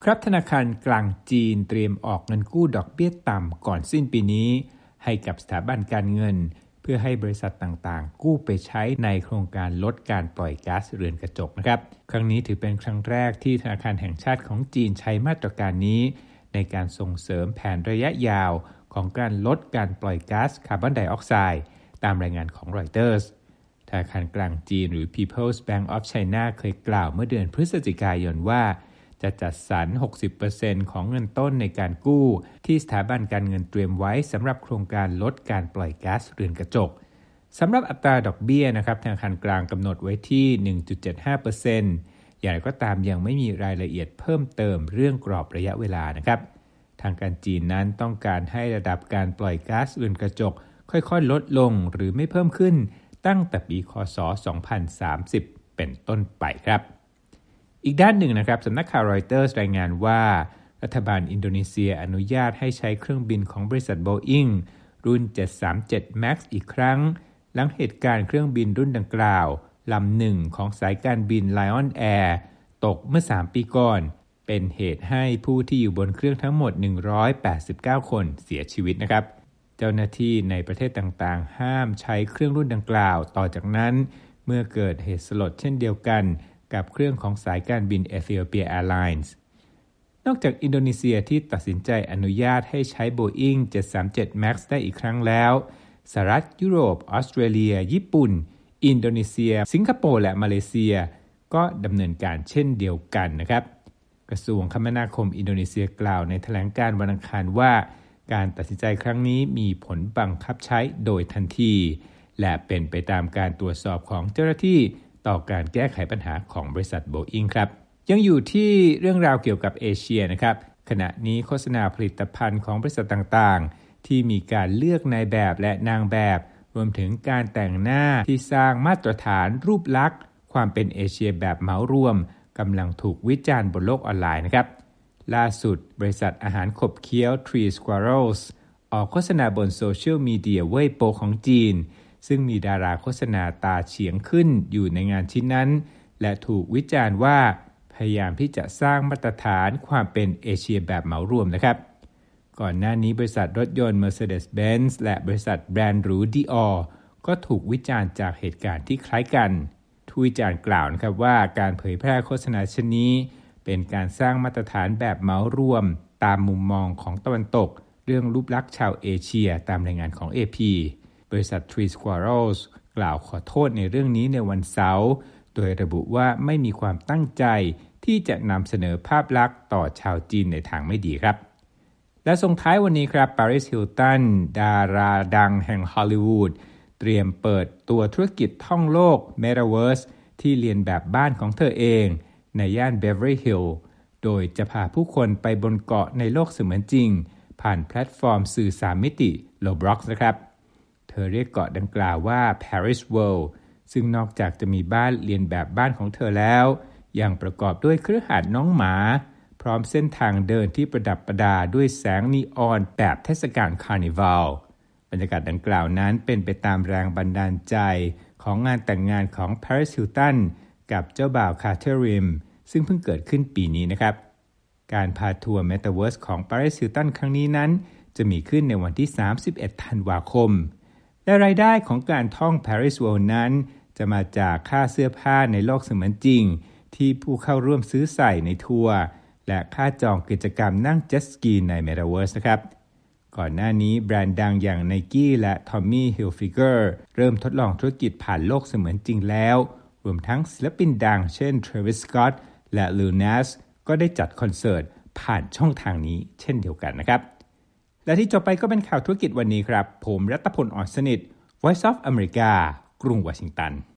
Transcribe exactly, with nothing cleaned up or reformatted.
ครับธนาคารกลางจีนเตรียมออกเงินกู้ดอกเบี้ยต่ำก่อนสิ้นปีนี้ให้กับสถาบันการเงินเพื่อให้บริษัทต่างๆกู้ไปใช้ในโครงการลดการปล่อยก๊าซเรือนกระจกนะครับครั้งนี้ถือเป็นครั้งแรกที่ธนาคารแห่งชาติของจีนใช้มาตรการนี้ในการส่งเสริมแผนระยะยาวของการลดการปล่อยก๊าซคาร์บอนไดออกไซด์ตามรายงานของรอยเตอร์สธนาคารกลางจีนหรือ People's Bank of China เคยกล่าวเมื่อเดือนพฤศจิกายนว่าจะจัดสรร หกสิบเปอร์เซ็นต์ ของเงินต้นในการกู้ที่สถาบันการเงินเตรียมไว้สำหรับโครงการลดการปล่อยก๊าซเรือนกระจกสำหรับอัตราดอกเบี้ยนะครับธนาคารกลางกำหนดไว้ที่ หนึ่งจุดเจ็ดห้าเปอร์เซ็นต์ อย่างไรก็ตามยังไม่มีรายละเอียดเพิ่มเติมเรื่องกรอบระยะเวลานะครับทางการจีนนั้นต้องการให้ระดับการปล่อยก๊าซเรือนกระจกค่อยๆลดลงหรือไม่เพิ่มขึ้นตั้งแต่ปีค.ศ. สองพันสามสิบเป็นต้นไปครับอีกด้านหนึ่งนะครับสำนักข่าวรอยเตอร์สรายงานว่ารัฐบาลอินโดนีเซียอนุญาตให้ใช้เครื่องบินของบริษัท Boeing รุ่น เจ็ดสามเจ็ด Max อีกครั้งหลังเหตุการณ์เครื่องบินรุ่นดังกล่าวลำหนึ่งของสายการบิน Lion Air ตกเมื่อสามปีก่อนเป็นเหตุให้ผู้ที่อยู่บนเครื่องทั้งหมดหนึ่งร้อยแปดสิบเก้าคนเสียชีวิตนะครับเจ้าหน้าที่ในประเทศต่างๆห้ามใช้เครื่องรุ่นดังกล่าวต่อจากนั้นเมื่อเกิดเหตุสลดเช่นเดียวกันกับเครื่องของสายการบิน Ethiopia Airlines นอกจากอินโดนีเซียที่ตัดสินใจอนุญาตให้ใช้ Boeing เจ็ดสามเจ็ด Max ได้อีกครั้งแล้วสหรัฐยุโรปออสเตรเลียญี่ปุ่นอินโดนีเซียสิงคโปร์และมาเลเซียก็ดำเนินการเช่นเดียวกันนะครับกระทรวงคมนาคมอินโดนีเซียกล่าวในแถลงการณ์วันอังคารว่าการตัดสินใจครั้งนี้มีผลบังคับใช้โดยทันทีและเป็นไปตามการตรวจสอบของเจ้าหน้าที่ต่อการแก้ไขปัญหาของบริษัท Boeing ครับยังอยู่ที่เรื่องราวเกี่ยวกับเอเชียนะครับขณะนี้โฆษณาผลิตภัณฑ์ของบริษัทต่างๆที่มีการเลือกนายแบบและนางแบบรวมถึงการแต่งหน้าที่สร้างมาตรฐานรูปลักษณ์ความเป็นเอเชียแบบเหมารวมกำลังถูกวิจารณ์บนโลกออนไลน์นะครับล่าสุดบริษัทอาหารขบเคี้ยว Three Squirrels ออกโฆษณาบนโซเชียลมีเดียเว่ยโปของจีนซึ่งมีดาราโฆษณาตาเฉียงขึ้นอยู่ในงานชิ้นนั้นและถูกวิจารณ์ว่าพยายามที่จะสร้างมาตรฐานความเป็นเอเชียแบบเหมารวมนะครับก่อนหน้านี้บริษัทรถยนต์ Mercedes-Benz และบริษัทแบรนด์หรู Dior ก็ถูกวิจารณ์จากเหตุการณ์ที่คล้ายกันผู้วิจารณ์กล่าวนะครับว่าการเผยแพร่โฆษณาเช่นนี้เป็นการสร้างมาตรฐานแบบเหมารวมตามมุมมองของตะวันตกเรื่องรูปลักษณ์ชาวเอเชียตามรายงานของ เอ พี บริษัท Three Squirrels กล่าวขอโทษในเรื่องนี้ในวันเสาร์โดยระบุว่าไม่มีความตั้งใจที่จะนำเสนอภาพลักษณ์ต่อชาวจีนในทางไม่ดีครับและส่งท้ายวันนี้ครับ Paris Hilton ดาราดังแห่งฮอลลีวูดเตรียมเปิดตัวธุรกิจท่องโลก Metaverse ที่เรียนแบบบ้านของเธอเองในย่าน Beverly Hills โดยจะพาผู้คนไปบนเกาะในโลกเสมือนจริงผ่านแพลตฟอร์มสื่อสามมิติ Roblox นะครับเธอเรียกเกาะดังกล่าวว่า Paris World ซึ่งนอกจากจะมีบ้านเรียนแบบบ้านของเธอแล้วยังประกอบด้วยคฤหาสน์น้องหมาพร้อมเส้นทางเดินที่ประดับประดาด้วยแสงนีออนแบบเทศกาลคาร์นิวัลบรรยากาศดังกล่าวนั้นเป็นไปตามแรงบันดาลใจของงานแต่งงานของ Paris Hilton กับเจ้าบ่าวคาร์เทอริมซึ่งเพิ่งเกิดขึ้นปีนี้นะครับการพาทัวร์ Metaverse ของ Paris Hilton ครั้งนี้นั้นจะมีขึ้นในวันที่สามสิบเอ็ดธันวาคมและรายได้ของการท่อง Paris World นั้นจะมาจากค่าเสื้อผ้าในโลกเสมือนจริงที่ผู้เข้าร่วมซื้อใส่ในทัวร์และค่าจองกิจกรรมนั่งเจ็ตสกีใน Metaverse นะครับก่อนหน้านี้แบรนด์ดังอย่าง Nike และ Tommy Hilfiger เริ่มทดลองธุรกิจผ่านโลกเสมือนจริงแล้วรวมทั้งศิลปินดังเช่น Travis Scott และ Lil Nas ก็ได้จัดคอนเสิร์ตผ่านช่องทางนี้เช่นเดียวกันนะครับและที่จบไปก็เป็นข่าวธุรกิจวันนี้ครับผมรัตพล อ่อนสนิท Voice of America กรุงวอชิงตัน